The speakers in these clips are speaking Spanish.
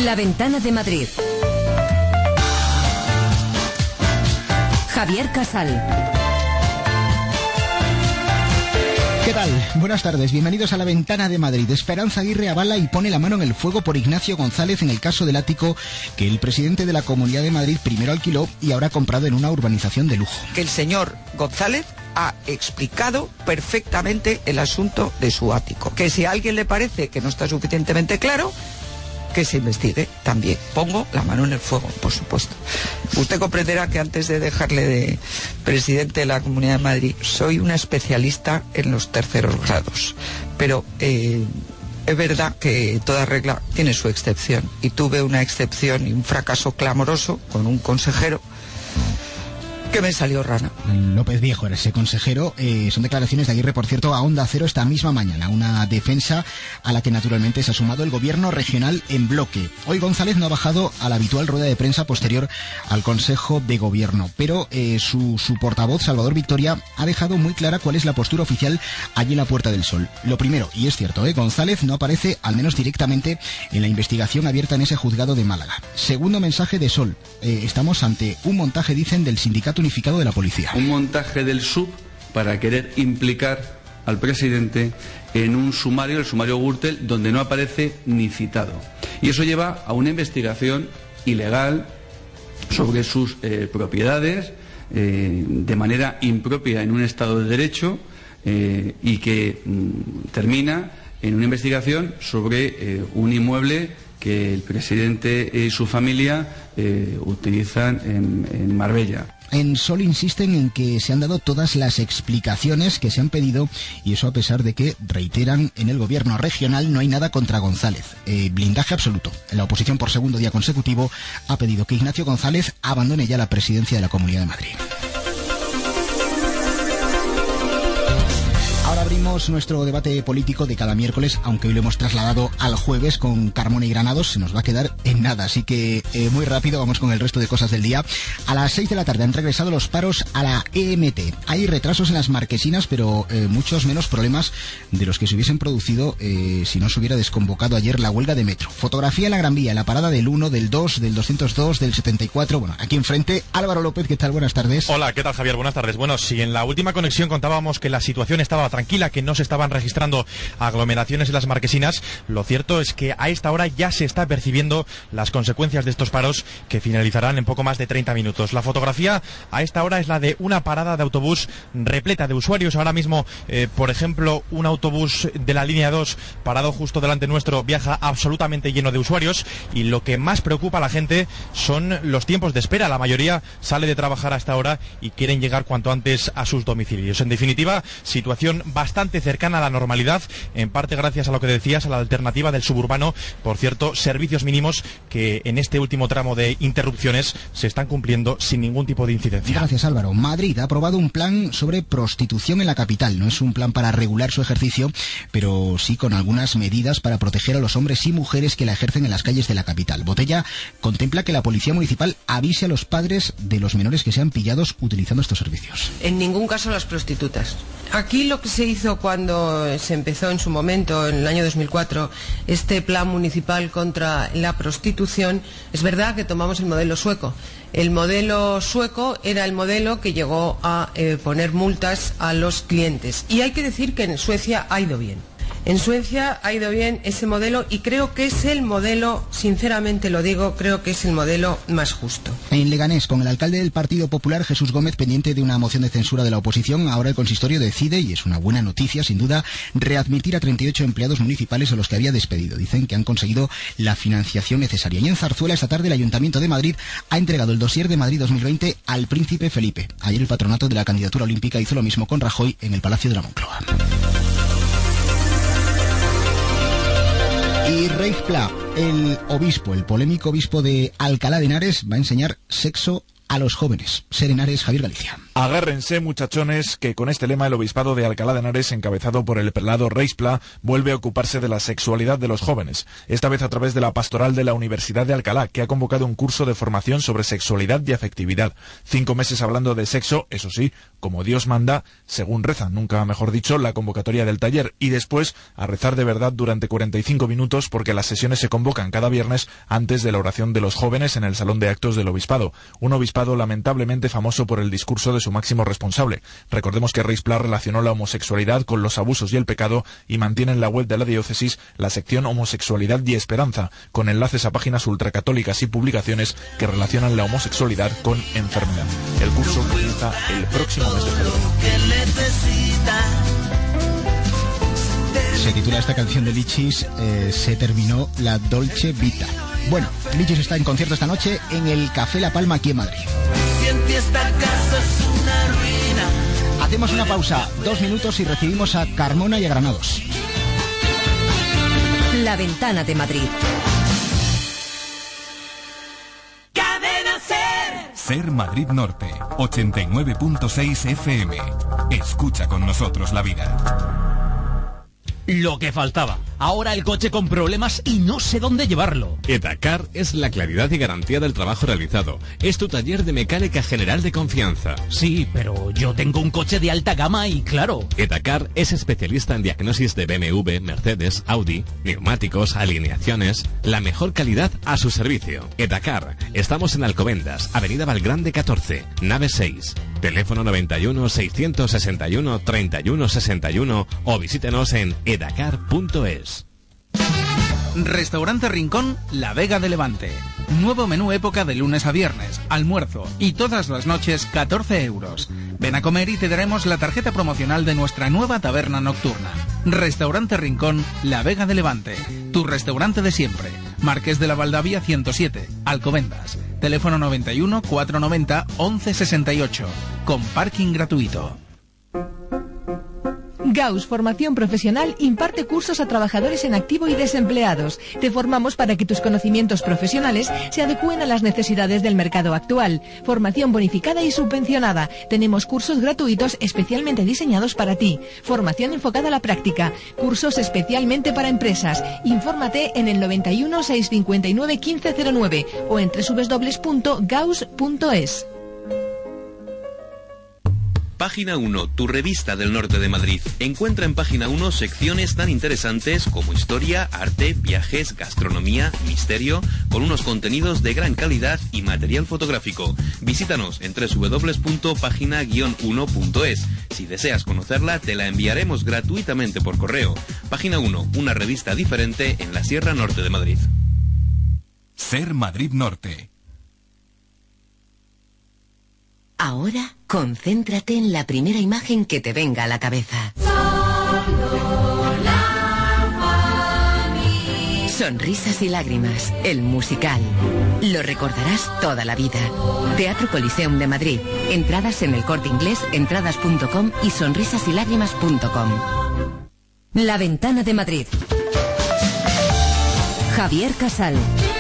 La Ventana de Madrid. Javier Casal. ¿Qué tal? Buenas tardes, bienvenidos a La Ventana de Madrid. Esperanza Aguirre avala y pone la mano en el fuego por Ignacio González en el caso del ático que el presidente de la Comunidad de Madrid primero alquiló y ahora ha comprado en una urbanización de lujo. Que el señor González ha explicado perfectamente el asunto de su ático. Que si a alguien le parece que no está suficientemente claro, que se investigue también. Pongo la mano en el fuego, por supuesto. Usted comprenderá que antes de dejarle de presidente de la Comunidad de Madrid, soy una especialista en los terceros grados. Pero es verdad que toda regla tiene su excepción. Y tuve una excepción y un fracaso clamoroso con un consejero que me salió rana. López Viejo era ese consejero. Son declaraciones de Aguirre, por cierto, a Onda Cero esta misma mañana. Una defensa a la que naturalmente se ha sumado el gobierno regional en bloque. Hoy González no ha bajado a la habitual rueda de prensa posterior al Consejo de Gobierno, pero su portavoz, Salvador Victoria, ha dejado muy clara cuál es la postura oficial allí en la Puerta del Sol. Lo primero, y es cierto, González no aparece, al menos directamente, en la investigación abierta en ese juzgado de Málaga. Segundo mensaje de Sol. Estamos ante un montaje, dicen, del Sindicato Unificado de la Policía. Un montaje del SUB para querer implicar al presidente en un sumario, el sumario Gürtel, donde no aparece ni citado. Y eso lleva a una investigación ilegal sobre sus propiedades, de manera impropia en un Estado de Derecho, y que termina en una investigación sobre un inmueble que el presidente y su familia utilizan en Marbella. En Sol insisten en que se han dado todas las explicaciones que se han pedido, y eso a pesar de que, reiteran, en el gobierno regional no hay nada contra González. Blindaje absoluto. La oposición, por segundo día consecutivo, ha pedido que Ignacio González abandone ya la presidencia de la Comunidad de Madrid. Ahora abrimos nuestro debate político de cada miércoles, aunque hoy lo hemos trasladado al jueves con Carmona y Granados. Se nos va a quedar en nada, así que muy rápido vamos con el resto de cosas del día. A las 6 de la tarde han regresado los paros a la EMT. Hay retrasos en las marquesinas, pero muchos menos problemas de los que se hubiesen producido si no se hubiera desconvocado ayer la huelga de metro. Fotografía en la Gran Vía, en la parada del 1, del 2, del 202, del 74. Bueno, aquí enfrente, Álvaro López, ¿qué tal? Buenas tardes. Hola, ¿qué tal, Javier? Buenas tardes. Bueno, si en la última conexión contábamos que la situación estaba tranquila, que no se estaban registrando aglomeraciones en las marquesinas, lo cierto es que a esta hora ya se está percibiendo las consecuencias de estos paros, que finalizarán en poco más de 30 minutos. La fotografía a esta hora es la de una parada de autobús repleta de usuarios. Ahora mismo, por ejemplo, un autobús de la línea 2 parado justo delante nuestro viaja absolutamente lleno de usuarios, y lo que más preocupa a la gente son los tiempos de espera. La mayoría sale de trabajar a esta hora y quieren llegar cuanto antes a sus domicilios. En definitiva, situación bastante cercana a la normalidad, en parte gracias a lo que decías, a la alternativa del suburbano. Por cierto, servicios mínimos que en este último tramo de interrupciones se están cumpliendo sin ningún tipo de incidencia. Gracias, Álvaro. Madrid ha aprobado un plan sobre prostitución en la capital. No es un plan para regular su ejercicio, pero sí con algunas medidas para proteger a los hombres y mujeres que la ejercen en las calles de la capital. Botella contempla que la policía municipal avise a los padres de los menores que sean pillados utilizando estos servicios. En ningún caso las prostitutas. Aquí lo que se hizo cuando se empezó en su momento, en el año 2004, este plan municipal contra la prostitución, es verdad que tomamos el modelo sueco. El modelo sueco era el modelo que llegó a poner multas a los clientes. Y hay que decir que en Suecia ha ido bien. En Suecia ha ido bien ese modelo, y creo que es el modelo, sinceramente lo digo, creo que es el modelo más justo. En Leganés, con el alcalde del Partido Popular, Jesús Gómez, pendiente de una moción de censura de la oposición, ahora el consistorio decide, y es una buena noticia sin duda, readmitir a 38 empleados municipales a los que había despedido. Dicen que han conseguido la financiación necesaria. Y en Zarzuela, esta tarde, el Ayuntamiento de Madrid ha entregado el dossier de Madrid 2020 al Príncipe Felipe. Ayer el patronato de la candidatura olímpica hizo lo mismo con Rajoy en el Palacio de la Moncloa. Y Raif Pla, el polémico obispo de Alcalá de Henares, va a enseñar sexo a los jóvenes. Ser Henares, Javier Galicia. Agárrense, muchachones, que con este lema el Obispado de Alcalá de Henares, encabezado por el prelado Reispla, vuelve a ocuparse de la sexualidad de los jóvenes, esta vez a través de la pastoral de la Universidad de Alcalá, que ha convocado un curso de formación sobre sexualidad y afectividad. 5 meses hablando de sexo, eso sí, como Dios manda, según reza, nunca mejor dicho, la convocatoria del taller, y después a rezar de verdad durante 45 minutos, porque las sesiones se convocan cada viernes antes de la oración de los jóvenes en el Salón de Actos del Obispado. Un obispado lamentablemente famoso por el discurso de su máximo responsable. Recordemos que Reispla relacionó la homosexualidad con los abusos y el pecado y mantiene en la web de la diócesis la sección Homosexualidad y Esperanza, con enlaces a páginas ultracatólicas y publicaciones que relacionan la homosexualidad con enfermedad. El curso comienza el próximo mes de febrero. Se titula esta canción de Lichis, Se terminó la Dolce Vita. Bueno, Lichis está en concierto esta noche en el Café La Palma aquí en Madrid. Hacemos una pausa, 2 minutos y recibimos a Carmona y a Granados. La Ventana de Madrid. Cadena Ser. Ser Madrid Norte, 89.6 FM. Escucha con nosotros la vida. Lo que faltaba. Ahora el coche con problemas y no sé dónde llevarlo. Edacar es la claridad y garantía del trabajo realizado. Es tu taller de mecánica general de confianza. Sí, pero yo tengo un coche de alta gama y claro. Edacar es especialista en diagnosis de BMW, Mercedes, Audi, neumáticos, alineaciones. La mejor calidad a su servicio. Edacar. Estamos en Alcobendas, Avenida Valgrande 14, nave 6. Teléfono 91 661 31 61 o visítenos en edacar.es. Restaurante Rincón, La Vega de Levante. Nuevo menú época de lunes a viernes, almuerzo y todas las noches 14 euros. Ven a comer y te daremos la tarjeta promocional de nuestra nueva taberna nocturna. Restaurante Rincón, La Vega de Levante. Tu restaurante de siempre. Marqués de la Valdavia 107, Alcobendas. Teléfono 91 490 1168. Con parking gratuito. Gauss Formación Profesional imparte cursos a trabajadores en activo y desempleados. Te formamos para que tus conocimientos profesionales se adecúen a las necesidades del mercado actual. Formación bonificada y subvencionada. Tenemos cursos gratuitos especialmente diseñados para ti. Formación enfocada a la práctica. Cursos especialmente para empresas. Infórmate en el 91 659 1509 o en www.gauss.es. Página 1, tu revista del norte de Madrid. Encuentra en Página 1 secciones tan interesantes como historia, arte, viajes, gastronomía, misterio, con unos contenidos de gran calidad y material fotográfico. Visítanos en www.pagina-1.es. Si deseas conocerla, te la enviaremos gratuitamente por correo. Página 1, una revista diferente en la Sierra Norte de Madrid. Ser Madrid Norte. Ahora, concéntrate en la primera imagen que te venga a la cabeza. Sonrisas y lágrimas, el musical. Lo recordarás toda la vida. Teatro Coliseum de Madrid. Entradas en El Corte Inglés, entradas.com y sonrisasylágrimas.com. La Ventana de Madrid. Javier Casal.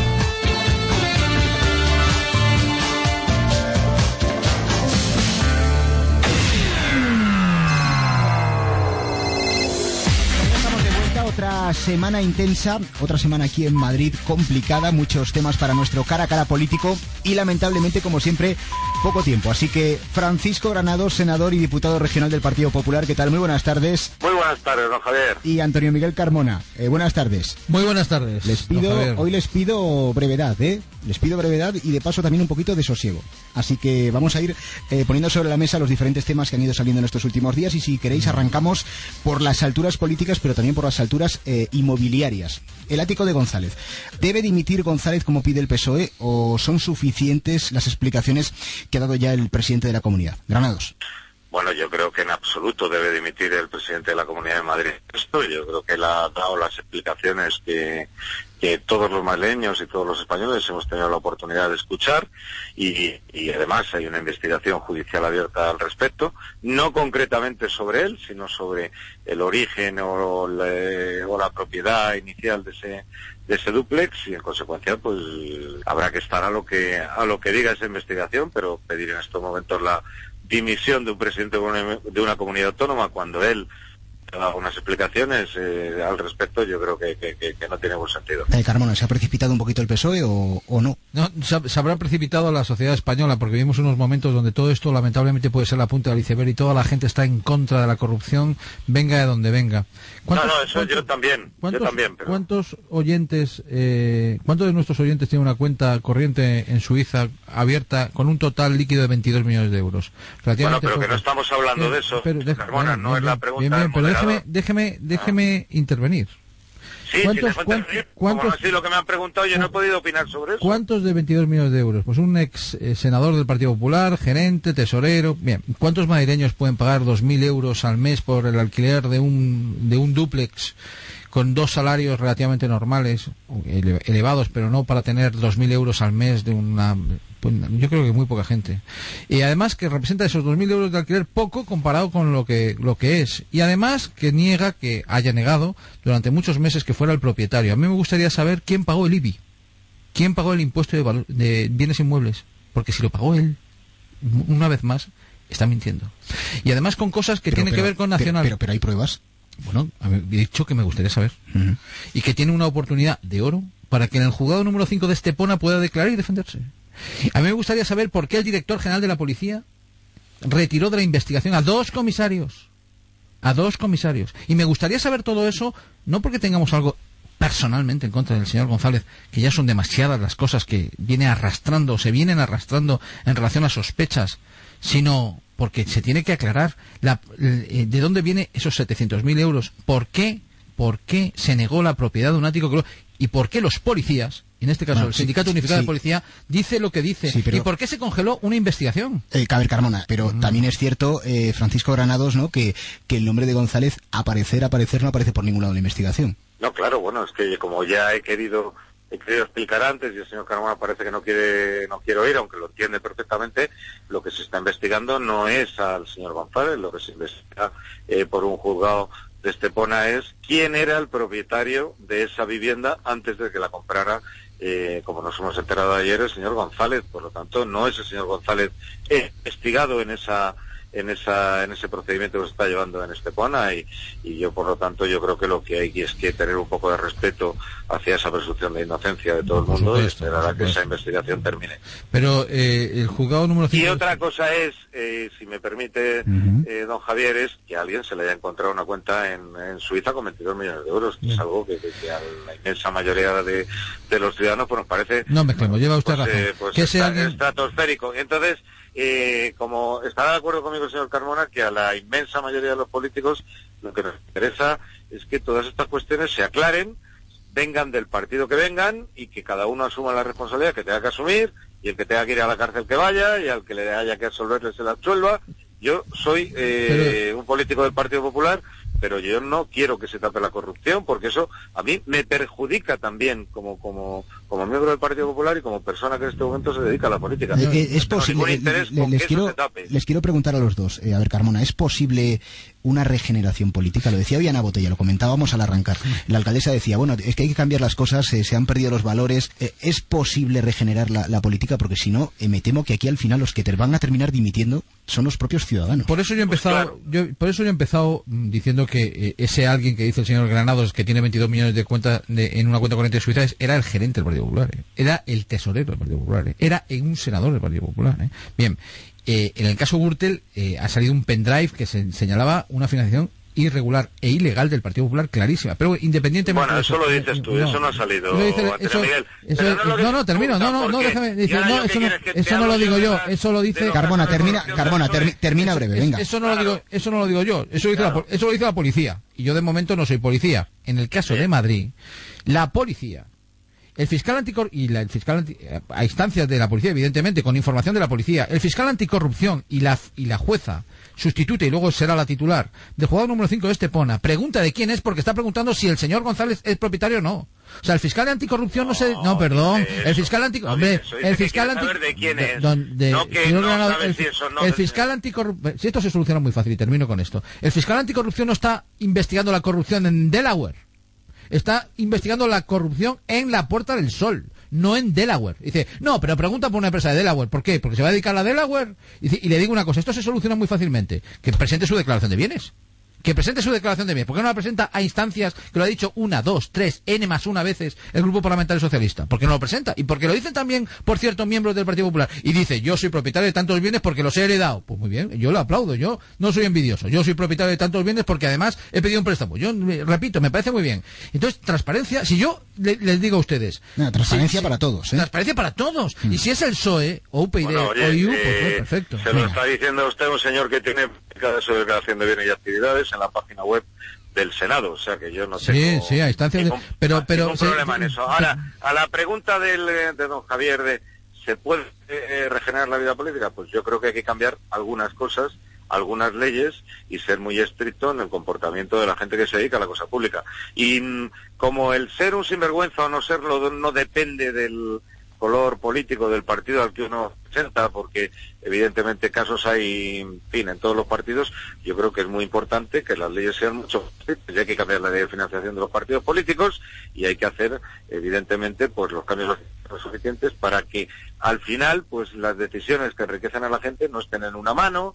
Otra semana intensa, otra semana aquí en Madrid complicada, muchos temas para nuestro cara a cara político y lamentablemente, como siempre, poco tiempo. Así que Francisco Granados, senador y diputado regional del Partido Popular, ¿qué tal? Muy buenas tardes. Muy buenas tardes, don Javier. Y Antonio Miguel Carmona, buenas tardes. Muy buenas tardes. Hoy les pido brevedad, Les pido brevedad y de paso también un poquito de sosiego. Así que vamos a ir poniendo sobre la mesa los diferentes temas que han ido saliendo en estos últimos días y si queréis arrancamos por las alturas políticas pero también por las alturas inmobiliarias. El ático de González. ¿Debe dimitir González como pide el PSOE o son suficientes las explicaciones que ha dado ya el presidente de la Comunidad? Granados. Bueno, yo creo que en absoluto debe dimitir el presidente de la Comunidad de Madrid. Yo creo que él ha dado las explicaciones que todos los madrileños y todos los españoles hemos tenido la oportunidad de escuchar y además hay una investigación judicial abierta al respecto, no concretamente sobre él, sino sobre el origen o la propiedad inicial de ese dúplex y en consecuencia pues habrá que estar a lo que diga esa investigación, pero pedir en estos momentos la dimisión de un presidente de una comunidad autónoma cuando él da unas explicaciones al respecto, yo creo que no tiene buen sentido. Carmona, ¿se ha precipitado un poquito el PSOE o no? No, se habrá precipitado la sociedad española, porque vivimos unos momentos donde todo esto lamentablemente puede ser la punta del iceberg y toda la gente está en contra de la corrupción, venga de donde venga. Eso yo también. Pero... ¿Cuántos de nuestros oyentes tienen una cuenta corriente en Suiza abierta con un total líquido de 22 millones de euros? Bueno, pero que no estamos hablando de eso, Carmona, no es la pregunta del moderador. Déjeme intervenir. Sí, ¿Cuántos? Así lo que me han preguntado, yo no he podido opinar sobre eso. ¿Cuántos de 22 millones de euros? Pues un ex senador del Partido Popular, gerente, tesorero. Bien, ¿cuántos madrileños pueden pagar 2.000 euros al mes por el alquiler de un dúplex con 2 salarios relativamente normales, elevados, pero no para tener 2.000 euros al mes de una... Pues yo creo que muy poca gente. Y además que representa esos 2.000 euros de alquiler poco comparado con lo que es. Y además que haya negado durante muchos meses que fuera el propietario. A mí me gustaría saber quién pagó el IBI. ¿Quién pagó el impuesto de bienes inmuebles? Porque si lo pagó él, una vez más, está mintiendo. Y además con cosas que tienen que ver con Nacional. Pero hay pruebas. Bueno, he dicho que me gustaría saber. Y que tiene una oportunidad de oro para que en el juzgado número 5 de Estepona pueda declarar y defenderse. A mí me gustaría saber por qué el director general de la policía retiró de la investigación a 2 comisarios. Y me gustaría saber todo eso, no porque tengamos algo personalmente en contra del señor González, que ya son demasiadas las cosas que se vienen arrastrando en relación a sospechas, sino porque se tiene que aclarar de dónde vienen esos 700.000 euros, por qué se negó la propiedad de un ático y por qué los policías, en este caso el Sindicato Unificado de Policía, dice lo que dice, y por qué se congeló una investigación. A ver, Carmona, pero también es cierto, Francisco Granados, ¿no?, que el nombre de González aparecer no aparece por ningún lado en la investigación. No, claro, bueno, es que como ya he querido explicar antes, y el señor Carmona parece que no quiere oír, aunque lo entiende perfectamente, lo que se está investigando no es al señor González, lo que se investiga por un juzgado de Estepona es quién era el propietario de esa vivienda antes de que la comprara, como nos hemos enterado ayer, el señor González. Por lo tanto, no es el señor González investigado en ese procedimiento que se está llevando en Estepona, y yo, por lo tanto, yo creo que lo que hay es que tener un poco de respeto hacia esa presunción de inocencia de todo el mundo, y esperar a que esa investigación termine. Pero el juzgado número 5... Y otra cosa es, si me permite, don Javier, es que a alguien se le haya encontrado una cuenta en Suiza con 22 millones de euros, que es algo que a la inmensa mayoría de los ciudadanos pues nos parece... No mezclemos, lleva usted razón. Estratosférico. Entonces... como estará de acuerdo conmigo el señor Carmona, que a la inmensa mayoría de los políticos lo que nos interesa es que todas estas cuestiones se aclaren, vengan del partido que vengan, y que cada uno asuma la responsabilidad que tenga que asumir, y el que tenga que ir a la cárcel que vaya, y al que le haya que absolverle se la absuelva. Yo soy un político del Partido Popular, pero yo no quiero que se tape la corrupción, porque eso a mí me perjudica también como miembro del Partido Popular y como persona que en este momento se dedica a la política. Es posible, les quiero preguntar a los dos, a ver, Carmona, ¿es posible una regeneración política? Lo decía Viana Botella, lo comentábamos al arrancar. La alcaldesa decía, bueno, es que hay que cambiar las cosas, se han perdido los valores. ¿Es posible regenerar la política? Porque si no, me temo que aquí al final los que van a terminar dimitiendo son los propios ciudadanos. Por eso yo he empezado diciendo que ese alguien que dice el señor Granados, que tiene 22 millones de cuenta en una cuenta corriente suiza, era el gerente del Partido Popular, era el tesorero del Partido Popular, era un senador del Partido Popular. Bien, en el caso Gürtel ha salido un pendrive que señalaba una financiación irregular e ilegal del Partido Popular, clarísima, pero independientemente... Bueno, eso lo dices tú, eso no ha salido, Miguel. Eso no lo digo yo, eso lo dice... Carmona, termina breve, venga. Eso no lo digo yo, eso lo dice la policía, y yo de momento no soy policía. En el caso de Madrid, la policía, el fiscal a instancias de la policía, evidentemente, con información de la policía, el fiscal anticorrupción y la jueza sustituta, y luego será la titular, del juzgado número 5 de Estepona, pregunta de quién es, porque está preguntando si el señor González es propietario o no. O sea, el fiscal de anticorrupción el fiscal anticorrupción, si esto se soluciona muy fácil y termino con esto, el fiscal anticorrupción no está investigando la corrupción en Delaware, está investigando la corrupción en la Puerta del Sol. no en Delaware. Dice, no, pero pregunta por una empresa de Delaware. ¿Por qué? Porque se va a dedicar a Delaware. Y le digo una cosa, esto se soluciona muy fácilmente. Que presente su declaración de bienes. Que presente su declaración de bienes. ¿Por qué no la presenta a instancias que lo ha dicho 1, 2, 3, n más una veces el Grupo Parlamentario Socialista? ¿Por qué no lo presenta? Y porque lo dicen también, por cierto, miembros del Partido Popular. Y dice, yo soy propietario de tantos bienes porque los he heredado. Pues muy bien, yo lo aplaudo. Yo no soy envidioso. Yo soy propietario de tantos bienes porque además he pedido un préstamo. Yo repito, me parece muy bien. Entonces, transparencia, si yo les digo a ustedes... No, transparencia para todos, ¿eh? Transparencia para todos. Y si es el PSOE, o UPyD, o IU, pues perfecto. Se lo está diciendo usted un señor que tiene su declaración de bienes y actividades en la página web del Senado, o sea que yo no tengo a instancias ningún, pero problema en eso. Ahora, a la pregunta de don Javier de ¿se puede regenerar la vida política? Pues yo creo que hay que cambiar algunas cosas, algunas leyes y ser muy estricto en el comportamiento de la gente que se dedica a la cosa pública. Y como el ser un sinvergüenza o no serlo no depende del color político del partido al que uno presenta, porque evidentemente casos hay, en fin, en todos los partidos. Yo creo que es muy importante que las leyes sean mucho estrictas, y hay que cambiar la ley de financiación de los partidos políticos y hay que hacer, evidentemente, pues los cambios suficientes para que al final, pues las decisiones que enriquecen a la gente no estén en una mano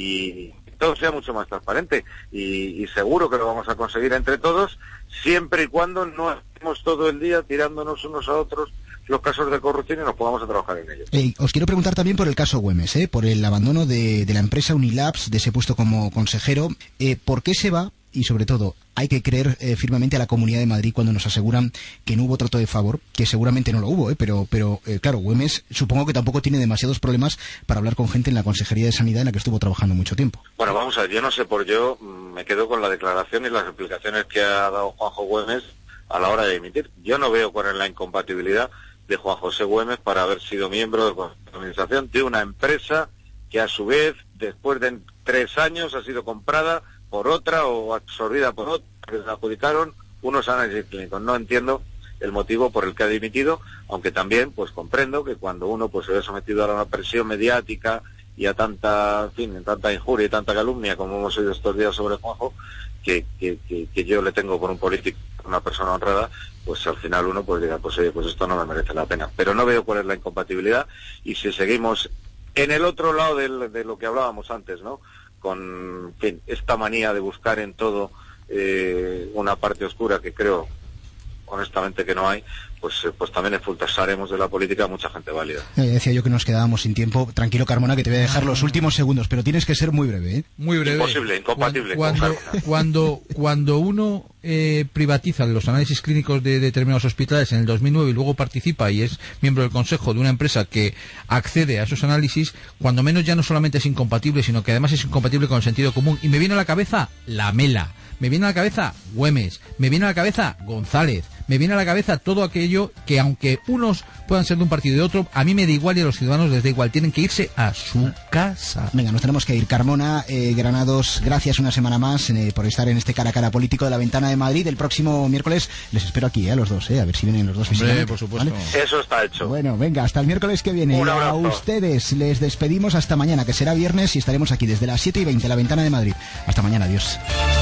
y todo sea mucho más transparente. Y seguro que lo vamos a conseguir entre todos, siempre y cuando no estemos todo el día tirándonos unos a otros los casos de corrupción y nos podamos a trabajar en ellos. Os quiero preguntar también por el caso Güemes, por el abandono de la empresa Unilabs, de ese puesto como consejero. ¿Por qué se va? Y sobre todo, hay que creer firmemente a la Comunidad de Madrid cuando nos aseguran que no hubo trato de favor, que seguramente no lo hubo, pero claro, Güemes supongo que tampoco tiene demasiados problemas para hablar con gente en la Consejería de Sanidad en la que estuvo trabajando mucho tiempo. Bueno, vamos a ver, yo no sé me quedo con la declaración y las explicaciones que ha dado Juanjo Güemes a la hora de dimitir. Yo no veo cuál es la incompatibilidad de Juan José Güemes para haber sido miembro de la administración de una empresa que a su vez, después de 3 años, ha sido comprada por otra o absorbida por otra, que se adjudicaron unos análisis clínicos. No entiendo el motivo por el que ha dimitido, aunque también pues comprendo que cuando uno pues se ve sometido a una presión mediática y a tanta injuria y tanta calumnia como hemos oído estos días sobre Juanjo, que yo le tengo por un político, una persona honrada, pues al final uno pues diga, pues oye, pues esto no me merece la pena. Pero no veo cuál es la incompatibilidad, y si seguimos en el otro lado de lo que hablábamos antes, ¿no? Con esta manía de buscar en todo una parte oscura que creo honestamente que no hay, pues también expulsaremos de la política a mucha gente válida. Decía yo que nos quedábamos sin tiempo. Tranquilo, Carmona, que te voy a dejar los últimos segundos, pero tienes que ser muy breve, ¿eh? Muy breve. Imposible, incompatible. Cuando uno privatiza los análisis clínicos de determinados hospitales en el 2009 y luego participa y es miembro del consejo de una empresa que accede a esos análisis, cuando menos ya no solamente es incompatible, sino que además es incompatible con el sentido común. Y me viene a la cabeza Lamela, me viene a la cabeza Güemes, me viene a la cabeza González, me viene a la cabeza todo aquello que, aunque unos puedan ser de un partido y de otro, a mí me da igual y a los ciudadanos les da igual. Tienen que irse a su casa. Venga, nos tenemos que ir. Carmona, Granados, gracias una semana más por estar en este cara a cara político de La Ventana de Madrid. El próximo miércoles les espero aquí, a los dos, a ver si vienen los dos. Hombre, por supuesto. ¿Vale? Eso está hecho. Bueno, venga, hasta el miércoles que viene. Un abrazo. A ustedes les despedimos hasta mañana, que será viernes, y estaremos aquí desde las 7:20, La Ventana de Madrid. Hasta mañana, adiós.